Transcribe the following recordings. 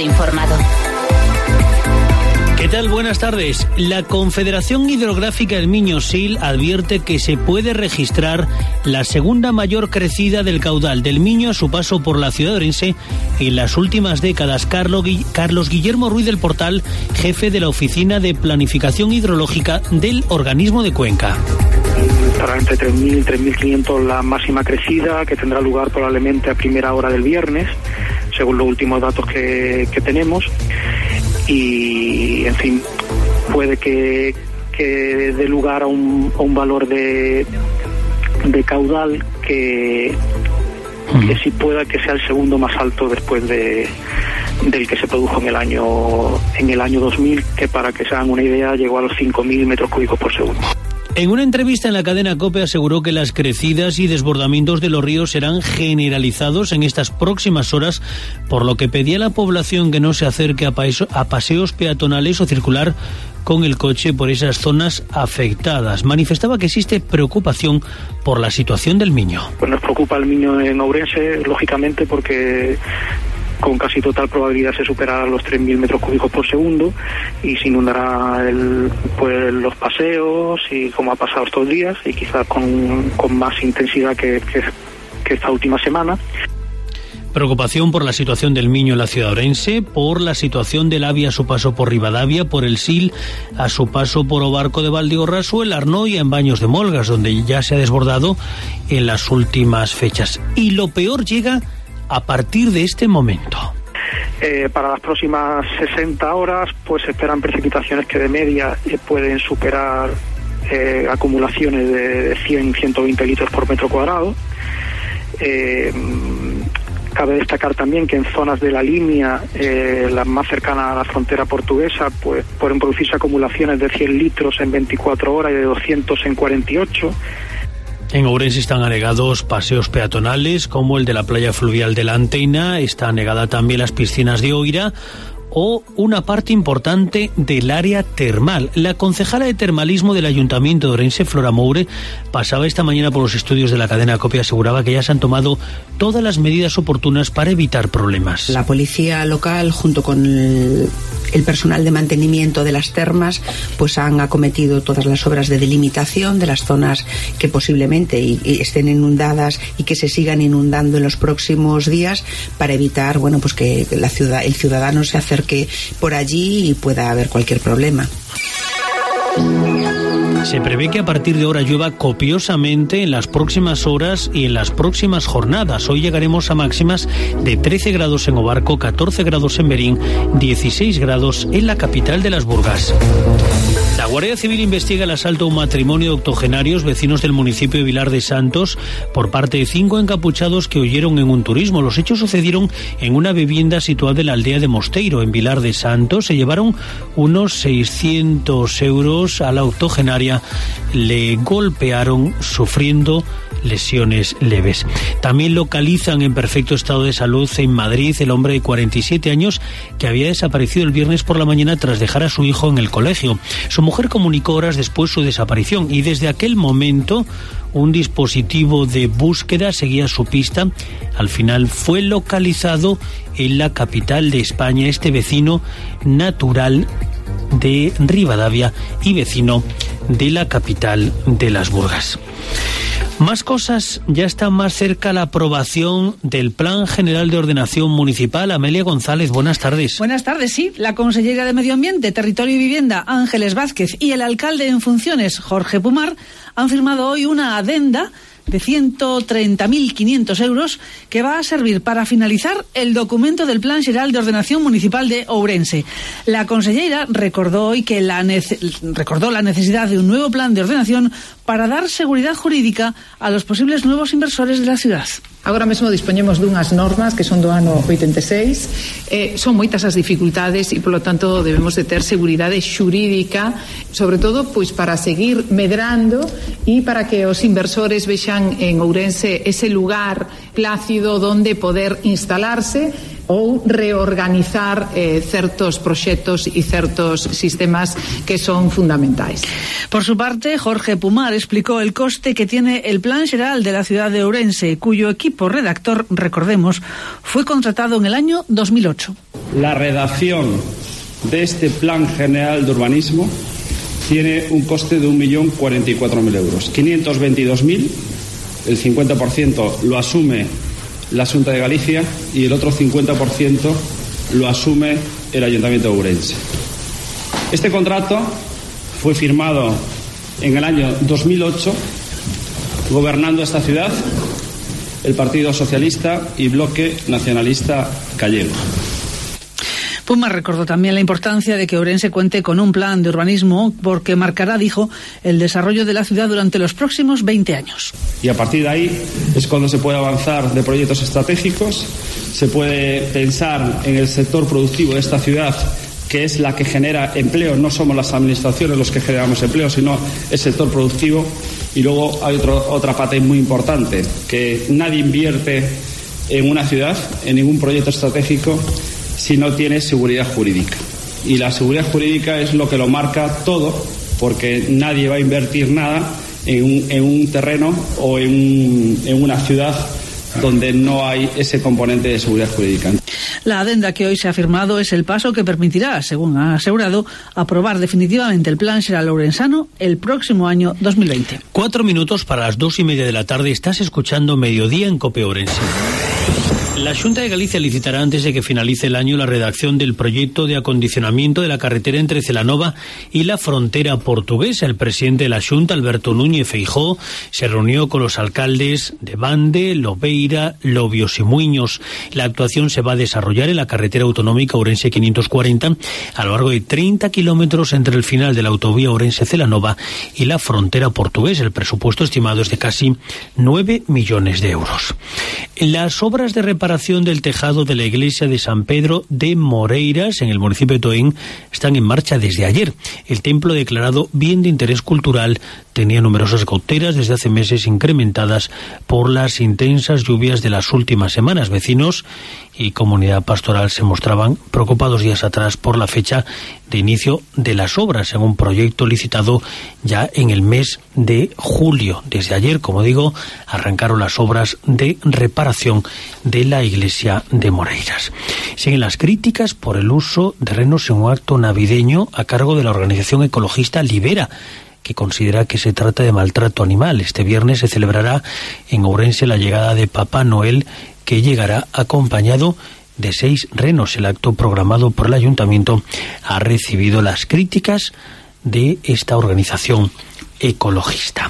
informado. ¿Qué tal? Buenas tardes. La Confederación Hidrográfica del Miño-Sil advierte que se puede registrar la segunda mayor crecida del caudal del Miño a su paso por la ciudad de Ourense en las últimas décadas. Carlos Guillermo Ruiz del Portal, jefe de la Oficina de Planificación Hidrológica del organismo de Cuenca. Estará entre 3.000 y 3.500 la máxima crecida, que tendrá lugar probablemente a primera hora del viernes, según los últimos datos que tenemos. Y, en fin, puede que dé lugar a un valor de caudal que sí pueda que sea el segundo más alto después del que se produjo en el año 2000, que para que se hagan una idea llegó a los 5.000 metros cúbicos por segundo. En una entrevista en la cadena COPE aseguró que las crecidas y desbordamientos de los ríos serán generalizados en estas próximas horas, por lo que pedía a la población que no se acerque a paseos peatonales o circular con el coche por esas zonas afectadas. Manifestaba que existe preocupación por la situación del Miño. Pues nos preocupa el Miño en Ourense, lógicamente, porque con casi total probabilidad se superará los 3.000 metros cúbicos por segundo y se inundará los paseos, y como ha pasado estos días, y quizás con más intensidad que esta última semana. Preocupación por la situación del Miño en la ciudad de Ourense, por la situación del Avia a su paso por Ribadavia, por el Sil a su paso por Obarco de Valdeorras o el Arnoia en Baños de Molgas, donde ya se ha desbordado en las últimas fechas. Y lo peor llega a partir de este momento. Para las próximas 60 horas pues se esperan precipitaciones que de media pueden superar acumulaciones de 100-120 litros por metro cuadrado. Cabe destacar también que en zonas de la línea, la más cercana a la frontera portuguesa, pues pueden producirse acumulaciones de 100 litros en 24 horas y de 200 en 48. En Ourense están anegados paseos peatonales como el de la playa fluvial de la Antena, está anegada también las piscinas de Oira o una parte importante del área termal. La concejala de termalismo del Ayuntamiento de Ourense, Flora Moure, pasaba esta mañana por los estudios de la cadena COPE y aseguraba que ya se han tomado todas las medidas oportunas para evitar problemas. La policía local, junto con el personal de mantenimiento de las termas, pues han acometido todas las obras de delimitación de las zonas que posiblemente estén inundadas y que se sigan inundando en los próximos días, para evitar, bueno, pues que el ciudadano se acerque por allí y pueda haber cualquier problema. Se prevé que a partir de ahora llueva copiosamente en las próximas horas y en las próximas jornadas. Hoy llegaremos a máximas de 13 grados en Obarco, 14 grados en Berín, 16 grados en la capital de las Burgas. La Guardia Civil investiga el asalto a un matrimonio de octogenarios vecinos del municipio de Vilar de Santos por parte de 5 encapuchados que huyeron en un turismo. Los hechos sucedieron en una vivienda situada en la aldea de Mosteiro, en Vilar de Santos. Se llevaron unos 600 euros a la octogenaria, le golpearon sufriendo lesiones leves. También localizan en perfecto estado de salud en Madrid el hombre de 47 años que había desaparecido el viernes por la mañana tras dejar a su hijo en el colegio. Su mujer comunicó horas después su desaparición y desde aquel momento un dispositivo de búsqueda seguía su pista. Al final fue localizado en la capital de España este vecino natural de Ribadavia y vecino de la capital de las Burgas. Más cosas, ya está más cerca la aprobación del Plan General de Ordenación Municipal. Amelia González, buenas tardes. Buenas tardes, sí. La consellera de Medio Ambiente, Territorio y Vivienda, Ángeles Vázquez, y el alcalde en funciones, Jorge Pumar, han firmado hoy una adenda de 130.500 euros que va a servir para finalizar el documento del Plan General de Ordenación Municipal de Ourense. La consellera recordó hoy que recordó la necesidad de un nuevo plan de ordenación para dar seguridad jurídica a los posibles nuevos inversores de la ciudad. Agora mesmo dispoñemos dunhas normas que son do ano 86, son moitas as dificultades e, polo tanto, debemos de ter seguridade xurídica, sobre todo pois para seguir medrando e para que os inversores vexan en Ourense ese lugar plácido donde poder instalarse ou reorganizar certos proxectos e certos sistemas que son fundamentais. Por su parte, Jorge Pumar explicó el coste que tiene el Plan General de la ciudad de Ourense, cuyo equipo redactor, recordemos, fue contratado en el año 2008. La redacción de este Plan General de Urbanismo tiene un coste de 1.044.000 euros. 522.000, el 50% lo asume la Xunta de Galicia y el otro 50% lo asume el Ayuntamiento de Ourense. Este contrato fue firmado en el año 2008, gobernando esta ciudad el Partido Socialista y Bloque Nacionalista Gallego. Pumar recordó también la importancia de que Ourense cuente con un plan de urbanismo porque marcará, dijo, el desarrollo de la ciudad durante los próximos 20 años. Y a partir de ahí es cuando se puede avanzar de proyectos estratégicos, se puede pensar en el sector productivo de esta ciudad, que es la que genera empleo. No somos las administraciones los que generamos empleo, sino el sector productivo. Y luego hay otra parte muy importante, que nadie invierte en una ciudad, en ningún proyecto estratégico, si no tiene seguridad jurídica. Y la seguridad jurídica es lo que lo marca todo, porque nadie va a invertir nada en un terreno o en una ciudad donde no hay ese componente de seguridad jurídica. La adenda que hoy se ha firmado es el paso que permitirá, según ha asegurado, aprobar definitivamente el plan xeral ourensano el próximo año 2020. 4 minutos para las 2:30 de la tarde. Estás escuchando Mediodía en COPE Ourense. La Xunta de Galicia licitará antes de que finalice el año la redacción del proyecto de acondicionamiento de la carretera entre Celanova y la frontera portuguesa. El presidente de la Xunta, Alberto Núñez Feijóo, se reunió con los alcaldes de Bande, Lobeira, Lobios y Muiños. La actuación se va a desarrollar en la carretera autonómica Ourense 540 a lo largo de 30 kilómetros entre el final de la autovía Ourense-Celanova y la frontera portuguesa. El presupuesto estimado es de casi 9 millones de euros. Las obras de reparación del tejado de la iglesia de San Pedro de Moreiras, en el municipio de Toén, están en marcha desde ayer. El templo, declarado bien de interés cultural, tenía numerosas goteras desde hace meses, incrementadas por las intensas lluvias de las últimas semanas. Vecinos y comunidad pastoral se mostraban preocupados días atrás por la fecha de inicio de las obras en un proyecto licitado ya en el mes de julio. Desde ayer, como digo, arrancaron las obras de reparación de la iglesia de Moreiras. Siguen las críticas por el uso de renos en un acto navideño a cargo de la organización ecologista Libera, que considera que se trata de maltrato animal. Este viernes se celebrará en Ourense la llegada de Papá Noel, que llegará acompañado de 6 renos. El acto programado por el ayuntamiento ha recibido las críticas de esta organización ecologista.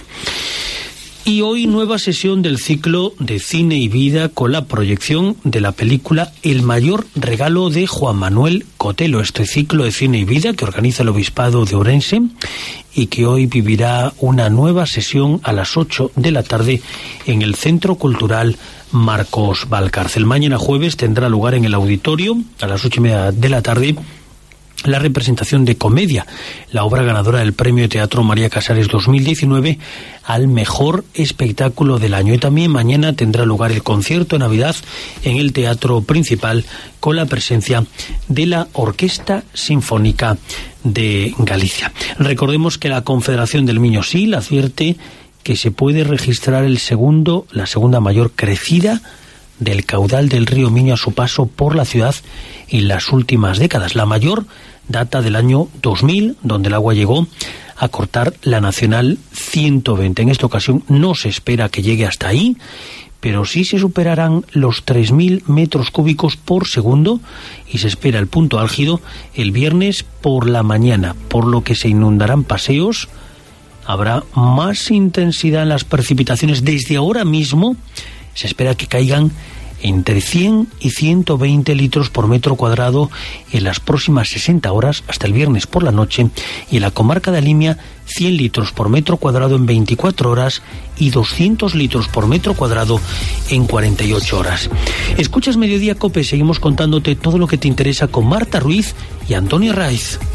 Y hoy nueva sesión del ciclo de Cine y Vida con la proyección de la película El mayor regalo de Juan Manuel Cotelo. Este ciclo de Cine y Vida que organiza el Obispado de Ourense y que hoy vivirá una nueva sesión a las 8 de la tarde en el Centro Cultural Marcos Valcárcel. Mañana jueves tendrá lugar en el auditorio a las 8:30 de la tarde la representación de Comedia, la obra ganadora del Premio de Teatro María Casares 2019 al mejor espectáculo del año. Y también mañana tendrá lugar el concierto de Navidad en el Teatro Principal con la presencia de la Orquesta Sinfónica de Galicia. Recordemos que la Confederación del Miño Sil advierte que se puede registrar la segunda mayor crecida del caudal del río Miño a su paso por la ciudad en las últimas décadas. La mayor data del año 2000, donde el agua llegó a cortar la Nacional 120. En esta ocasión no se espera que llegue hasta ahí, pero sí se superarán los 3.000 metros cúbicos por segundo y se espera el punto álgido el viernes por la mañana, por lo que se inundarán paseos. Habrá más intensidad en las precipitaciones. Desde ahora mismo se espera que caigan entre 100 y 120 litros por metro cuadrado en las próximas 60 horas hasta el viernes por la noche, y en la comarca de Alimia 100 litros por metro cuadrado en 24 horas y 200 litros por metro cuadrado en 48 horas. Escuchas Mediodía COPE, seguimos contándote todo lo que te interesa con Marta Ruiz y Antonio Raiz.